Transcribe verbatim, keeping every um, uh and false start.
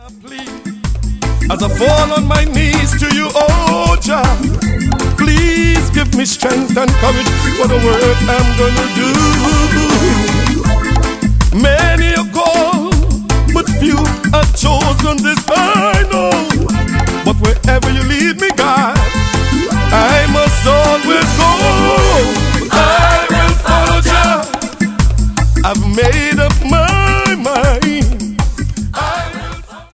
As I fall on my knees to you, oh Jah, please give me strength and courage for the work I'm gonna do. Many are called, but few are chosen.